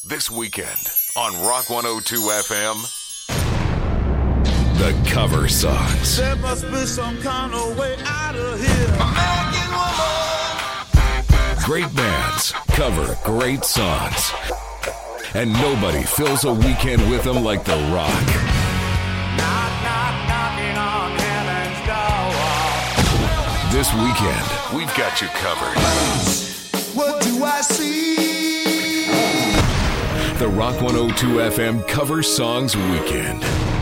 This weekend on Rock 102 FM, the cover songs. There must be some kind of way out of here. American woman. Great bands cover great songs. And nobody fills a weekend with them like The Rock. Knock, knock, knocking on heaven's door. This weekend, we've got you covered. What do I see? The Rock 102 FM Cover Songs Weekend.